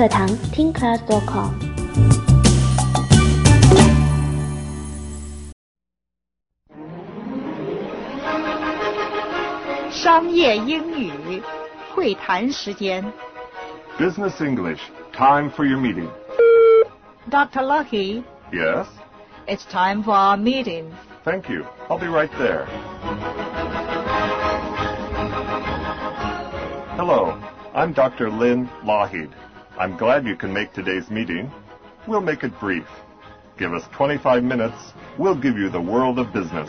课堂听 class.com。 商业英语会谈时间。 Business English, time for your meeting. Dr. Lucky, Yes? it's time for our meeting. Thank you. I'll be right there. Hello, I'm Dr. Lynn Lougheed. I'm glad you can make today's meeting. We'll make it brief. Give us 25 minutes. We'll give you the world of business.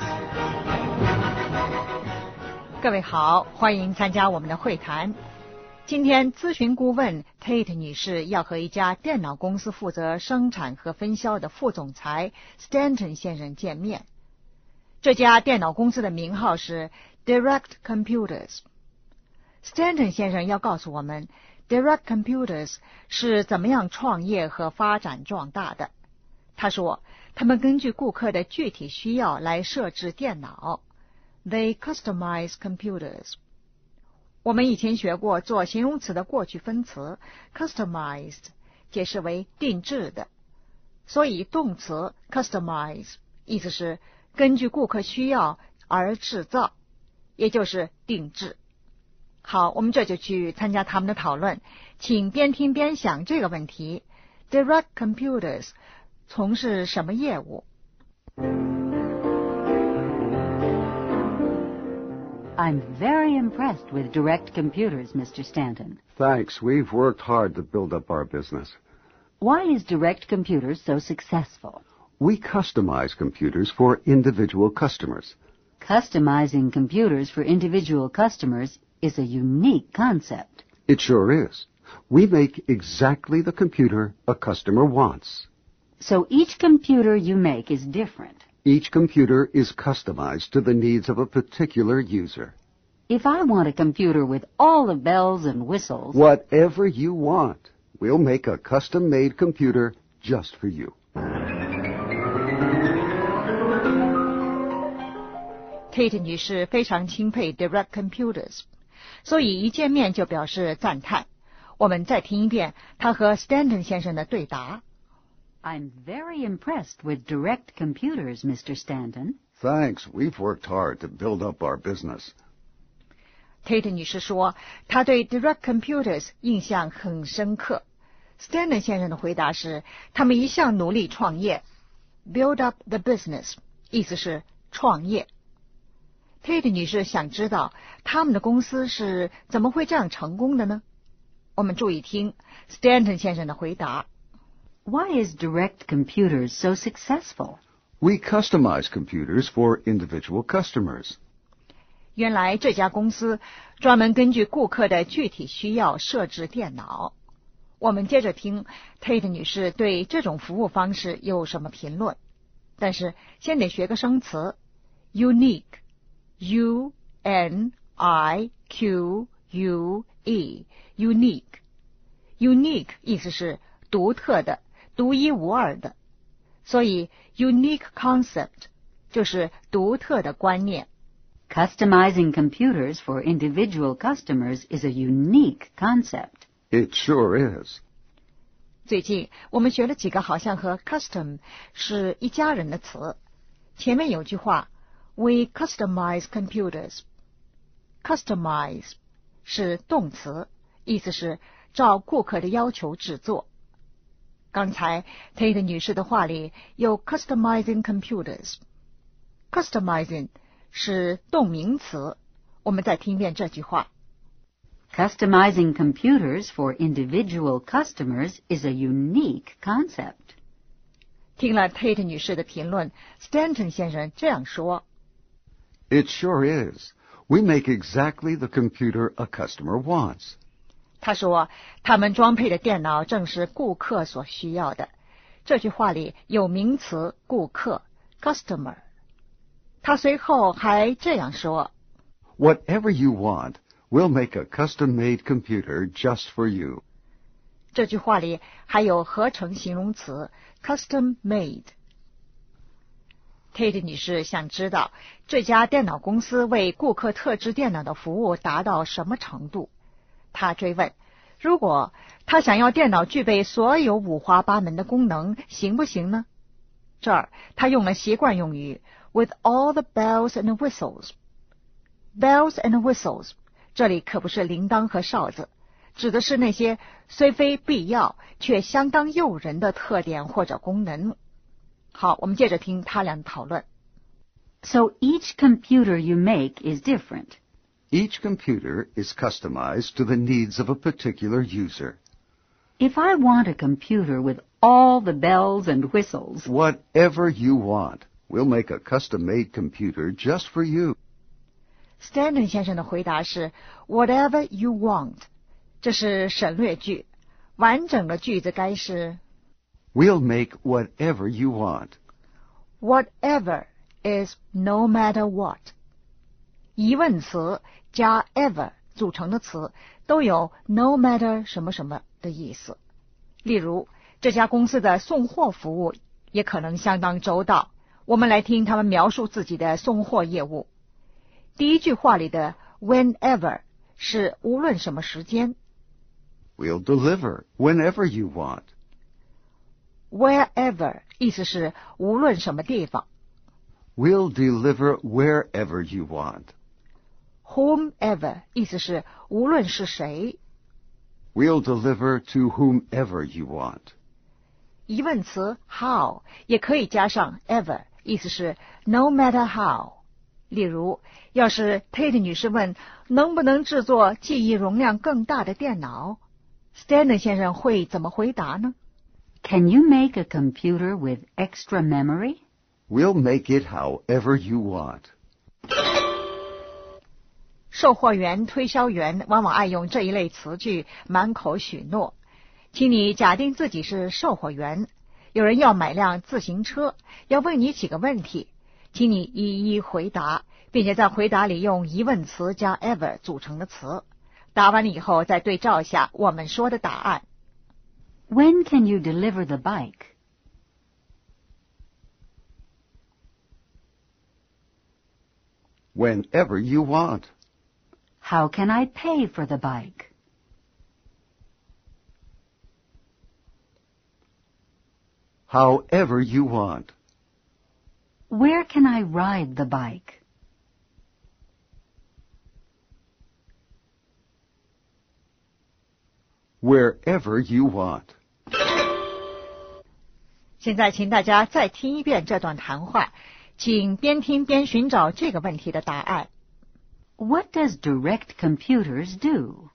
各位好，欢迎参加我们的会谈。今天咨询顾问 Tate 女士要和一家电脑公司负责生产和分销的副总裁 Stanton 先生见面。这家电脑公司的名号是 Direct Computers。Stanton 先生要告诉我们 Direct Computers 是怎么样创业和发展壮大的。他说，他们根据顾客的具体需要来设置电脑。They customize computers. 我们以前学过做形容词的过去分词 customized 解释为定制的，所以动词 customize 意思是根据顾客需要而制造，也就是定制。好，我们这就去参加他们的讨论，请边听边想这个问题 Direct Computers 从事什么业务？ I'm very impressed with Direct Computers, Mr. Stanton. Thanks. We've worked hard to build up our business. Why is Direct Computers so successful? We customize computers for individual customers. Customizing computers for individual customers is a unique concept. It sure is. We make exactly the computer a customer wants. So each computer you make is different. Each computer is customized to the needs of a particular user. If I want a computer with all the bells and whistles... Whatever you want, we'll make a custom-made computer just for you. Tate 女士非常钦佩 Direct Computers， 所以一见面就表示赞叹。我们再听一遍她和 Stanton 先生的对答。 I'm very impressed with Direct Computers, Mr. Stanton. Thanks. We've worked hard to build up our business. Tate 女士说，她对 Direct Computers 印象很深刻。Stanton 先生的回答是，他们一向努力创业 ，build up the business， 意思是创业。Tate 女士想知道他们的公司是怎么会这样成功的呢？我们注意听 Stanton 先生的回答。 Why is Direct Computers so successful? We customize computers for individual customers. 原来这家公司专门根据顾客的具体需要设置电脑。我们接着听 Tate 女士对这种服务方式有什么评论。但是先得学个生词 unique U-N-I-Q-U-E unique 意思是独特的独一无二的，所以 unique concept 就是独特的观念。 Customizing computers for individual customers is a unique concept. It sure is. 最近我们学了几个好像和 custom 是一家人的词。前面有句话 We customize computers. Customize 是动词，意思是照顾客的要求制作。刚才 Tate 女士的话里有 customizing computers。Customizing 是动名词。我们再听一遍这句话。 Customizing computers for individual customers is a unique concept. 听了 Tate 女士的评论 ，Stanton 先生这样说 It sure is. We make exactly the computer a customer wants. 他说他们装配的电脑正是顾客所需要的。这句话里有名词顾客 customer。他随后还这样说 Whatever you want, we'll make a custom-made computer just for you. 这句话里还有合成形容词 custom made。Tate 女士想知道这家电脑公司为顾客特制电脑的服务达到什么程度。她追问， 如果他想要电脑具备所有五花八门的功能，行不行呢？这儿他用了习惯用语 with all the bells and whistles。bells and whistles 这里可不是铃铛和哨子，指的是那些虽非必要却相当诱人的特点或者功能。好，我们接着听他俩的讨论。 So each computer you make is different. Each computer is customized to the needs of a particular user. If I want a computer with all the bells and whistles, Whatever you want, we'll make a custom-made computer just for you. Stanton 先生的回答是 whatever you want， 这是省略句，完整的句子该是 We'll make whatever you want. whatever is no matter what。 疑问词加 ever 组成的词都有 no matter 什么什么的意思。例如，这家公司的送货服务也可能相当周到。我们来听他们描述自己的送货业务。第一句话里的 whenever 是无论什么时间。 We'll deliver whenever you want. wherever 意思是无论什么地方。 We'll deliver wherever you want. whomever 意思是无论是谁。 We'll deliver to whomever you want. 疑问词 how 也可以加上 ever， 意思是 no matter how。例如，要是 Tate 女士问能不能制作记忆容量更大的电脑， Stanton 先生会怎么回答呢？ can you make a computer with extra memory? We'll make it however you want. 售货员、推销员往往爱用这一类词句，满口许诺。请你假定自己是售货员，有人要买辆自行车，要问你几个问题，请你一一回答，并且在回答里用疑问词加 ever 组成的词。答完了以后再对照一下我们说的答案。 When can you deliver the bike? Whenever you want. How can I pay for the bike? However you want. Where can I ride the bike? Wherever you want. 现在请大家再听一遍这段谈话，请边听边寻找这个问题的答案。 What does direct computers do?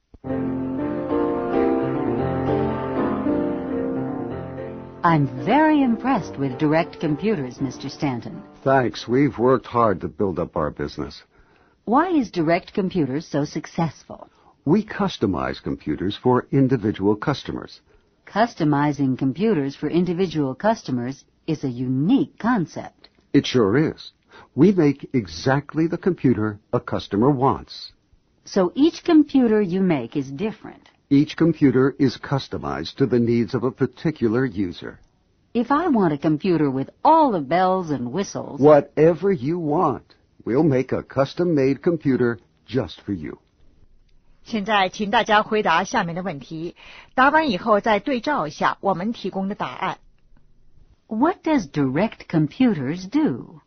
I'm very impressed with direct computers, Mr. Stanton. Thanks. We've worked hard to build up our business. Why is direct computers so successful? We customize computers for individual customers. Customizing computers for individual customers is a unique concept. It sure is. We make exactly the computer a customer wants. So each computer you make is different. Each computer is customized to the needs of a particular user. If I want a computer with all the bells and whistles... Whatever you want, we'll make a custom-made computer just for you. 现在请大家回答下面的问题，答完以后再对照一下我们提供的答案。 What does direct computers do?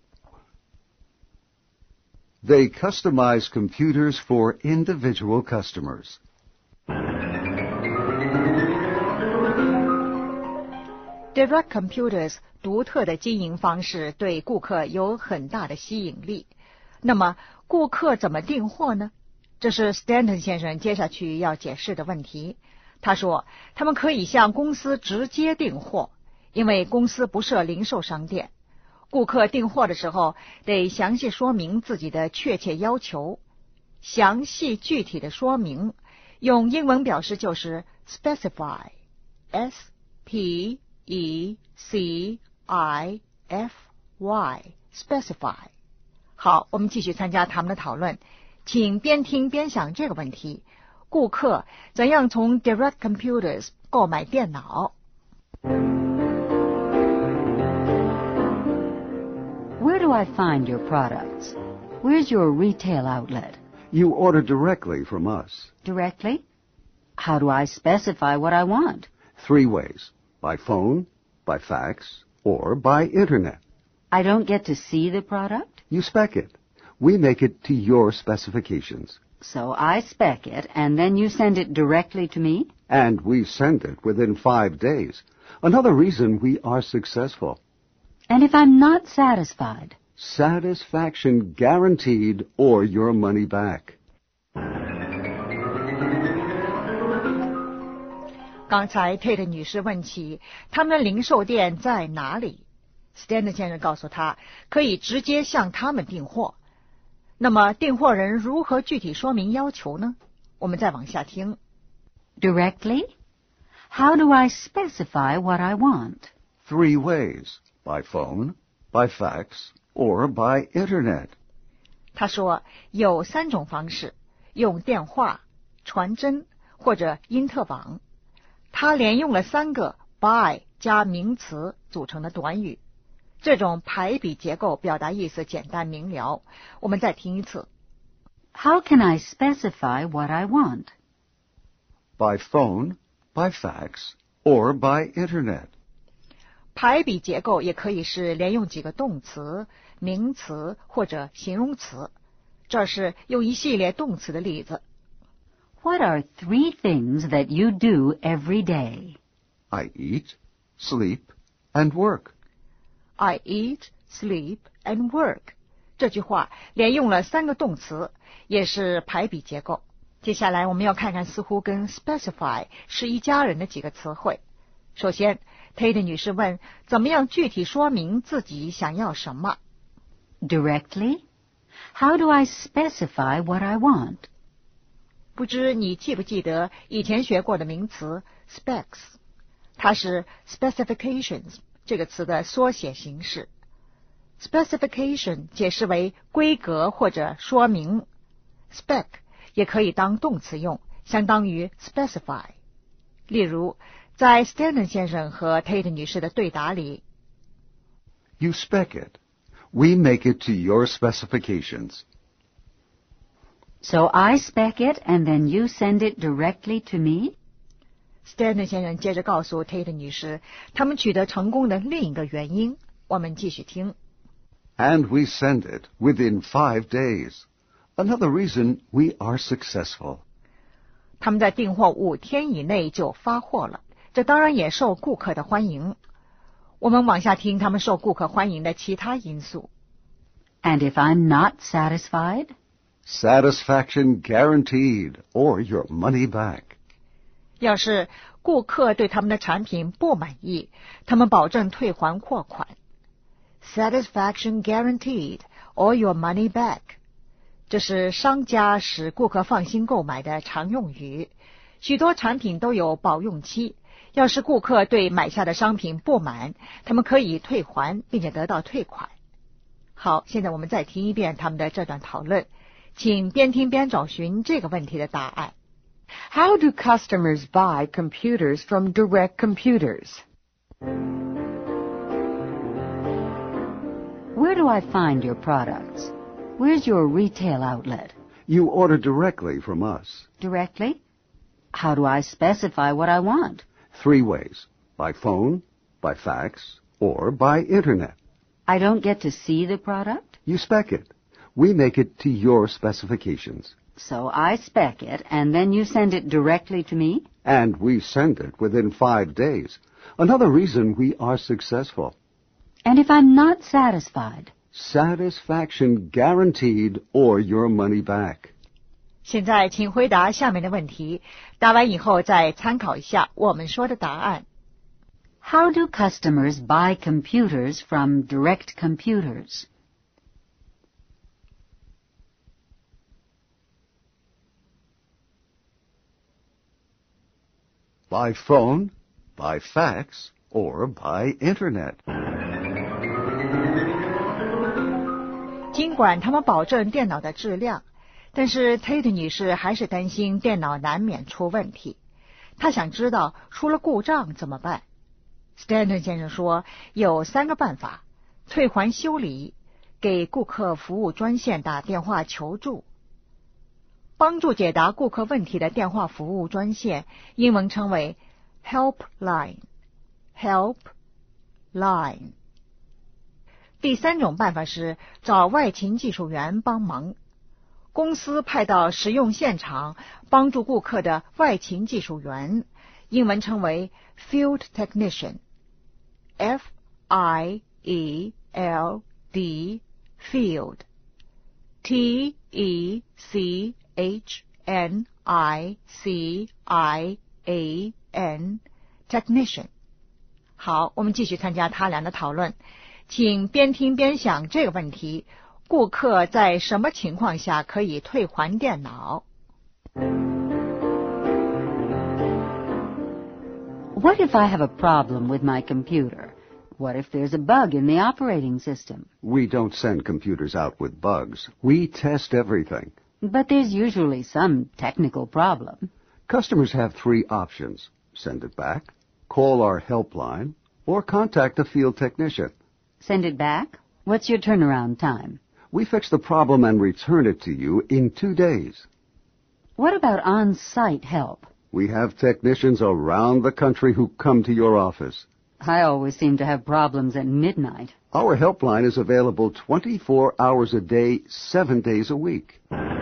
They customize computers for individual customers. Direct Computers 独特的经营方式对顾客有很大的吸引力。那么，顾客怎么订货呢？这是 Stanton 先生接下去要解释的问题。他说，他们可以向公司直接订货，因为公司不设零售商店。顾客订货的时候得详细说明自己的确切要求。详细具体的说明，用英文表示就是 specify， S-P-E-C-I-F-Y， specify。好，我们继续参加他们的讨论。请边听边想这个问题：顾客怎样从 Direct Computers 购买电脑？ Where do I find your products? Where's your retail outlet? You order directly from us. Directly? How do I specify what I want? 3 ways: by phone, by fax, or by Internet. I don't get to see the product, You spec it. We make it to your specifications. so I spec it, and then you send it directly to me? And we send it within 5 days. Another reason we are successful. And if I'm not satisfied? Satisfaction guaranteed or your money back. 刚才 Tate 女士问起他们的零售店在哪里， Stanton 先生告诉他可以直接向他们订货。那么订货人如何具体说明要求呢？我们再往下听。 Directly? How do I specify what I want? 3 ways: by phone, by fax, or by Internet. 他说有3种方式，用电话、传真或者因特网。他连用了3个 by 加名词组成的短语，这种排比结构表达意思简单明了。我们再听一次。 How can I specify what I want? By phone, by fax, or by Internet. 排比结构也可以是连用几个动词、名词或者形容词。这是用一系列动词的例子。 What are 3 things that you do every day? I eat, sleep, and work. I eat, sleep, and work. 这句话连用了3个动词，也是排比结构。接下来我们要看看似乎跟 specify 是一家人的几个词汇。首先 Tate 女士问怎么样具体说明自己想要什么。 Directly? How do I specify what I want? 不知你记不记得以前学过的名词 specs， 它是 specifications 这个词的缩写形式。Specification 解释为规格或者说明， spec 也可以当动词用，相当于 specify。例如，在 Stanton 先生和 Tate 女士的对答里， You spec it. We make it to your specifications. So I spec it, and then you send it directly to me? Stanton 先生接着告诉 Tate 女士，他们取得成功的另一个原因。我们继续听。 And we send it within 5 days. Another reason we are successful. 他们在订货5天以内就发货了，这当然也受顾客的欢迎。我们往下听他们受顾客欢迎的其他因素。 And if I'm not satisfied? Satisfaction guaranteed or your money back. 要是顾客对他们的产品不满意，他们保证退还货款。Satisfaction guaranteed or your money back. 这是商家使顾客放心购买的常用语。许多产品都有保用期，要是顾客对买下的商品不满，他们可以退还并且得到退款。好，现在我们再听一遍他们的这段讨论，请边听边找寻这个问题的答案。 How do customers buy computers from Direct Computers? Where do I find your products? Where's your retail outlet? You order directly from us. Directly? How do I specify what I want? 3 ways: by phone, by fax, or by Internet. I don't get to see the product, You spec it. We make it to your specifications. so I spec it, and then you send it directly to me? And we send it within 5 days. Another reason we are successful. And if I'm not satisfied? Satisfaction guaranteed or your money back. 现在请回答下面的问题，答完以后再参考一下我们说的答案。 How do customers buy computers from Direct Computers? By phone, by fax, or by Internet. 尽管他们保证电脑的质量，但是 Tate 女士还是担心电脑难免出问题。她想知道出了故障怎么办。Stanton 先生说有3个办法：退还修理、给顾客服务专线打电话求助。 帮助解答顾客问题的电话服务专线，英文称为 helpline。helpline。第三种办法是找外勤技术员帮忙。公司派到使用现场帮助顾客的外勤技术员，英文称为 field technician。F-I-E-L-D field T-E-C-H-N-I-C-I-A-N technician。 好，我们继续参加他俩的讨论，请边听边想这个问题：顾客在什么情况下可以退还电脑？ What if I have a problem with my computer? What if there's a bug in the operating system? We don't send computers out with bugs. We test everything. But there's usually some technical problem. Customers have three options: send it back, call our helpline, or contact a field technician. Send it back? What's your turnaround time? We fix the problem and return it to you in 2 days. What about on-site help? We have technicians around the country who come to your office. I always seem to have problems at midnight. Our helpline is available 24 hours a day, 7 days a week.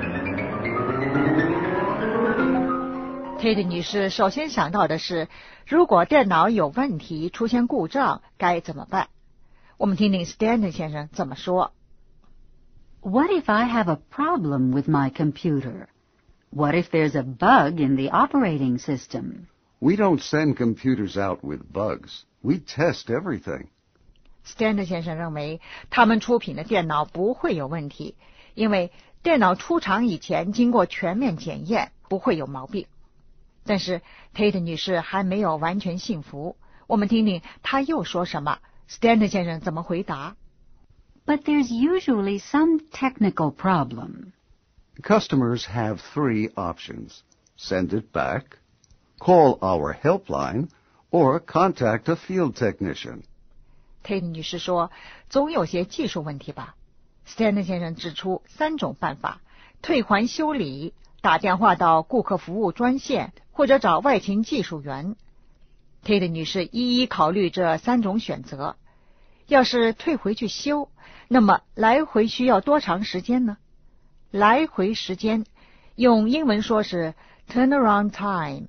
Kate 女士首先想到的是，如果电脑有问题，出现故障，该怎么办？我们听听 Stanton 先生怎么说。 What if I have a problem with my computer? What if there's a bug in the operating system? We don't send computers out with bugs. We test everything. Stanton 先生认为，他们出品的电脑不会有问题，因为电脑出厂以前经过全面检验，不会有毛病。但是 Tate 女士还没有完全信服，我们听听她又说什么。Stanton 先生怎么回答？ But there's usually some technical problem. Customers have three options: send it back, call our helpline, or contact a field technician. Tate 女士说，总有些技术问题吧。Stanton 先生指出3种办法：退还修理、打电话到顾客服务专线，或者找外勤技术员。Tate 女士一一考虑这3种选择。要是退回去修，那么来回需要多长时间呢？来回时间用英文说是 turnaround time。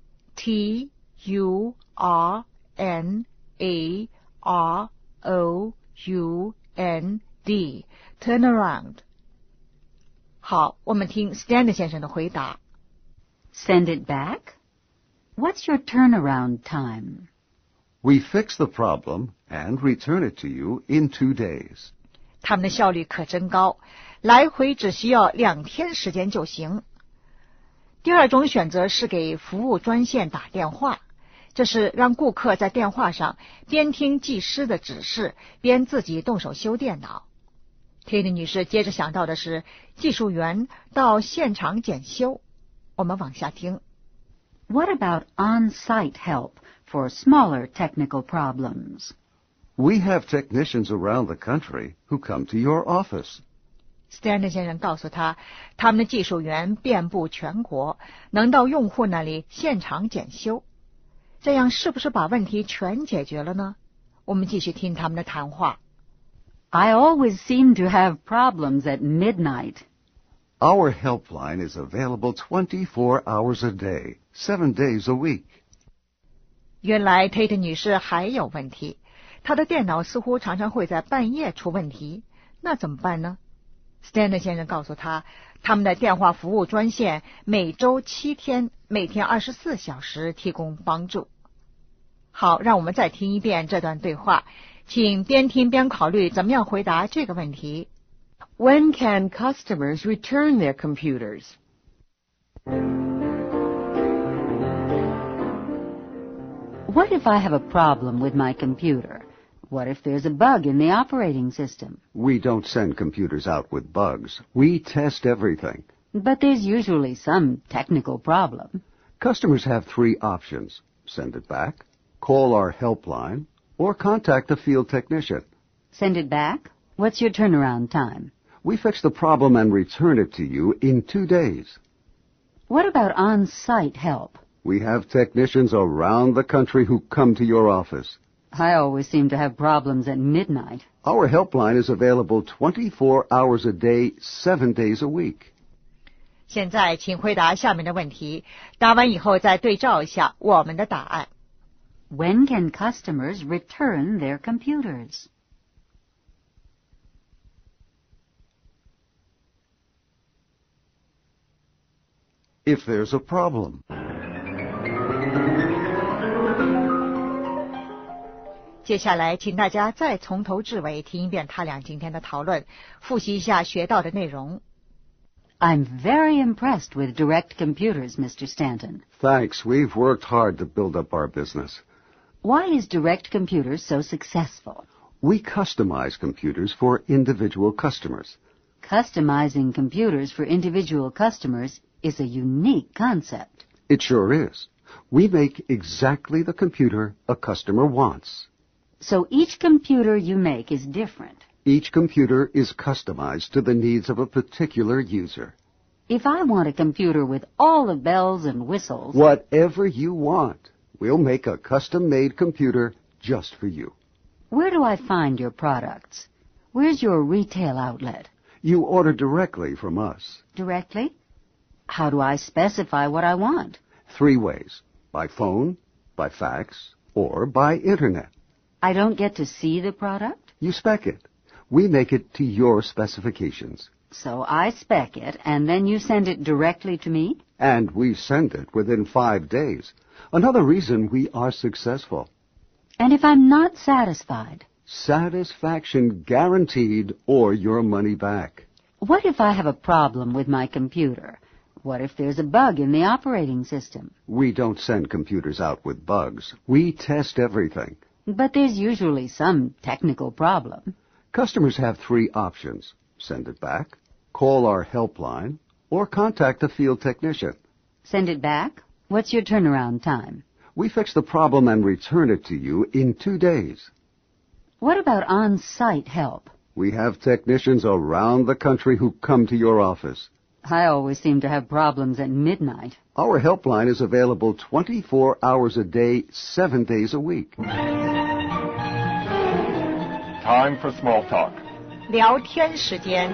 T-U-R-N-A-R-O-U-N-D turnaround。 好，我们听 Stanton 先生的回答。 Send it back? What's your turnaround time? We fix the problem and return it to you in 2 days. 他们的效率可真高，来回只需要2天时间就行。第2种选择是给服务专线打电话，这是让顾客在电话上边听技师的指示，边自己动手修电脑。Tate 女士接着想到的是技术员到现场检修。我们往下听。 What about on-site help for smaller technical problems? We have technicians around the country who come to your office. Stanton 先生告诉他，他们的技术员遍布全国，能到用户那里现场检修。这样是不是把问题全解决了呢？我们继续听他们的谈话。 I always seem to have problems at midnight. Our helpline is available 24 hours a day, 7 days a week. 原来 Tate 女士还有问题，她的电脑似乎常常会在半夜出问题，那怎么办呢？ Stanton 先生告诉他，他们的电话服务专线每周7天，每天24小时提供帮助。好，让我们再听一遍这段对话，请边听边考虑怎么样回答这个问题。 When can customers return their computers? What if I have a problem with my computer? What if there's a bug in the operating system? We don't send computers out with bugs. We test everything. But there's usually some technical problem. Customers have three options: send it back, call our helpline, or contact a field technician. Send it back? What's your turnaround time? We fix the problem and return it to you in 2 days. What about on-site help? We have technicians around the country who come to your office. I always seem to have problems at midnight. Our helpline is available 24 hours a day, 7 days a week. 现在请回答下面的问题，答完以后再对照一下我们的答案。 When can customers return their computers? If there's a problem. 接下来请大家再从头至尾听一遍他俩今天的讨论，复习一下学到的内容。 I'm very impressed with Direct Computers, Mr. Stanton. Thanks. We've worked hard to build up our business. Why is Direct Computers so successful? We customize computers for individual customers. Customizing computers for individual customers is a unique concept. It sure is. We make exactly the computer a customer wants. So each computer you make is different. Each computer is customized to the needs of a particular user. If I want a computer with all the bells and whistles... Whatever you want, we'll make a custom-made computer just for you. Where do I find your products? Where's your retail outlet? You order directly from us. Directly? How do I specify what I want? 3 ways. By phone, by fax, or by internet. I don't get to see the product? You spec it. We make it to your specifications. So I spec it, and then you send it directly to me? And we send it within 5 days. Another reason we are successful. And if I'm not satisfied? Satisfaction guaranteed or your money back. What if I have a problem with my computer? What if there's a bug in the operating system? We don't send computers out with bugs. We test everything. But there's usually some technical problem. Customers have 3 options. Send it back, call our helpline, or contact a field technician. Send it back? What's your turnaround time? We fix the problem and return it to you in 2 days. What about on-site help? We have technicians around the country who come to your office. I always seem to have problems at midnight. Our helpline is available 24 hours a day, 7 days a week. Time for small talk. 聊天时间。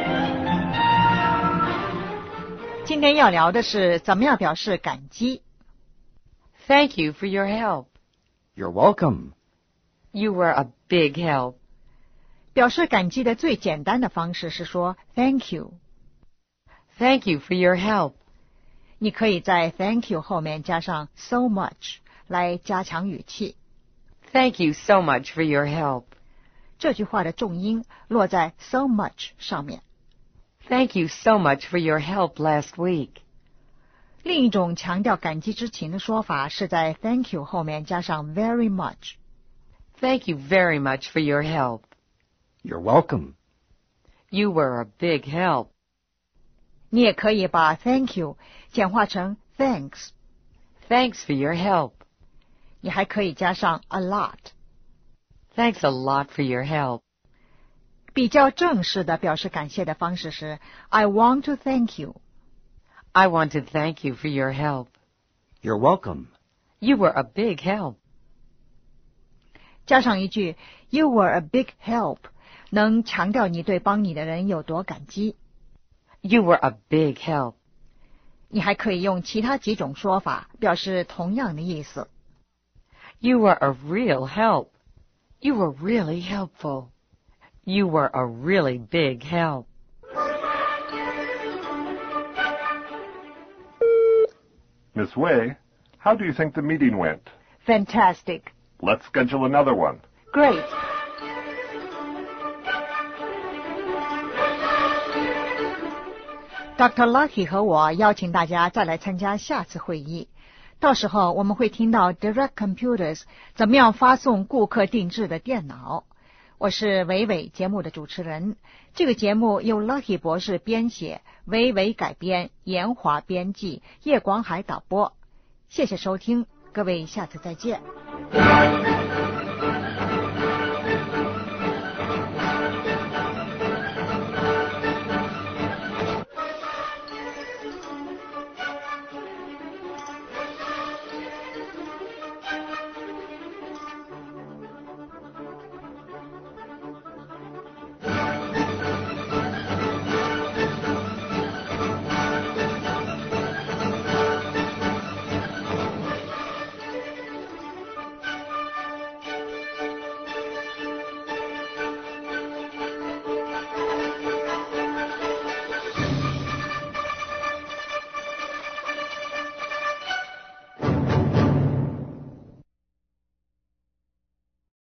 今天要聊的是怎么样表示感激。 Thank you for your help. You're welcome. You were a big help. 表示感激的最简单的方式是说 Thank you. Thank you for your help. 你可以在 Thank you 后面加上 so much 来加强语气。 Thank you so much for your help. 这句话的重音落在 so much 上面。 Thank you so much for your help last week. 另一种强调感激之情的说法是在 Thank you 后面加上 very much. Thank you very much for your help. You're welcome. You were a big help. 你也可以把 Thank you 简化成 Thanks. Thanks for your help. 你还可以加上 a lot. Thanks a lot for your help. 比较正式的表示感谢的方式是 I want to thank you. I want to thank you for your help. You're welcome. You were a big help. 加上一句 You were a big help 能强调你对帮你的人有多感激。 You were a big help. 你还可以用其他几种说法表示同样的意思。 You were a real help. You were really helpful. You were a really big help. Miss Wei, how do you think the meeting went? Fantastic. Let's schedule another one. Great. Dr. Lucky 和我邀请大家再来参加下次会议。到时候我们会听到 Direct Computers 怎么样发送顾客定制的电脑。我是伟伟节目的主持人。这个节目由 Lucky 博士编写，伟伟改编，严华编辑，叶广海导播。谢谢收听，各位下次再见。